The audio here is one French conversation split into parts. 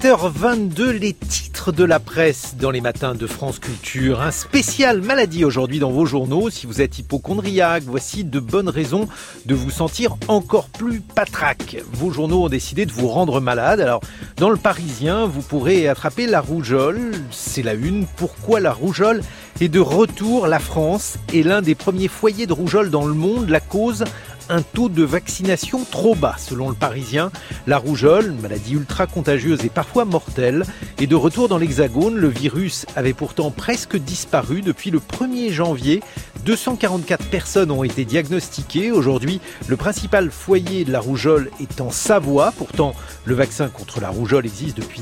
7h22, les titres de la presse dans les matins de France Culture. Un spécial maladie aujourd'hui dans vos journaux. Si vous êtes hypocondriaque, voici de bonnes raisons de vous sentir encore plus patraque. Vos journaux ont décidé de vous rendre malade. Alors, dans le Parisien, vous pourrez attraper la rougeole. C'est la une. Pourquoi la rougeole est de retour? La France est l'un des premiers foyers de rougeole dans le monde. La cause, un taux de vaccination trop bas. Selon le Parisien, la rougeole, une maladie ultra contagieuse et parfois mortelle, est de retour dans l'Hexagone. Le virus avait pourtant presque disparu depuis le 1er janvier. 244 personnes ont été diagnostiquées. Aujourd'hui, le principal foyer de la rougeole est en Savoie. Pourtant, le vaccin contre la rougeole existe depuis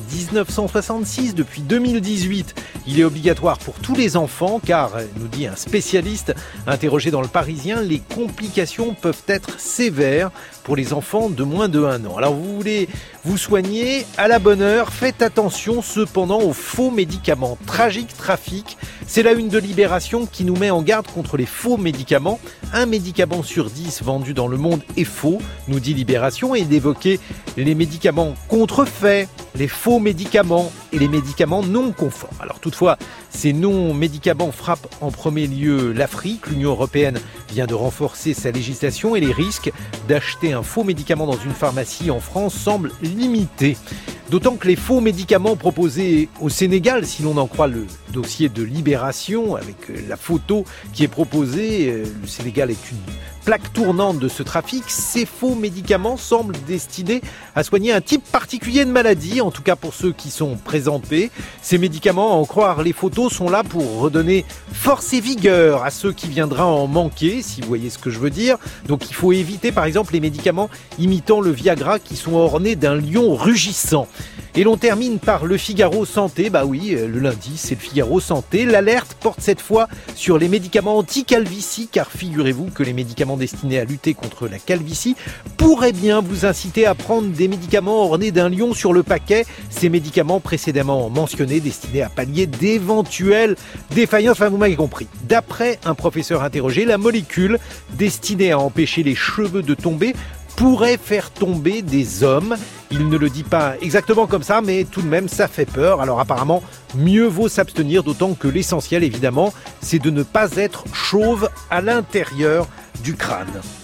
1966. Depuis 2018, il est obligatoire pour tous les enfants car, nous dit un spécialiste interrogé dans le Parisien, les complications peuvent être sévères pour les enfants de moins de 1 an. Alors vous voulez vous soigner à la bonne heure, faites attention cependant aux faux médicaments. Tragique trafic, c'est la une de Libération qui nous met en garde contre les faux médicaments. Un médicament sur 10 vendu dans le monde est faux, nous dit Libération, et d'évoquer les médicaments contrefaits, les faux médicaments et les médicaments non conformes. Alors toutefois, ces non-médicaments frappent en premier lieu l'Afrique. L'Union européenne vient de renforcer sa législation et les risques d'acheter un faux médicament dans une pharmacie en France semblent limités. D'autant que les faux médicaments proposés au Sénégal, si l'on en croit le dossier de Libération, avec la photo qui est proposée, le Sénégal est une plaque tournante de ce trafic. Ces faux médicaments semblent destinés à soigner un type particulier de maladie, en tout cas pour ceux qui sont présentés. Ces médicaments, à en croire les photos, sont là pour redonner force et vigueur à ceux qui viendraient en manquer, si vous voyez ce que je veux dire. Donc il faut éviter par exemple les médicaments imitant le Viagra qui sont ornés d'un lion rugissant. Et l'on termine par le Figaro Santé. Bah oui, le lundi, c'est le Figaro Santé. L'alerte porte cette fois sur les médicaments anti-calvitie, car figurez-vous que les médicaments destinés à lutter contre la calvitie pourraient bien vous inciter à prendre des médicaments ornés d'un lion sur le paquet. Ces médicaments précédemment mentionnés, destinés à pallier d'éventuelles défaillances, enfin vous m'avez compris. D'après un professeur interrogé, la molécule destinée à empêcher les cheveux de tomber pourrait faire tomber des hommes. Il ne le dit pas exactement comme ça, mais tout de même, ça fait peur. Alors apparemment, mieux vaut s'abstenir, d'autant que l'essentiel, évidemment, c'est de ne pas être chauve à l'intérieur du crâne.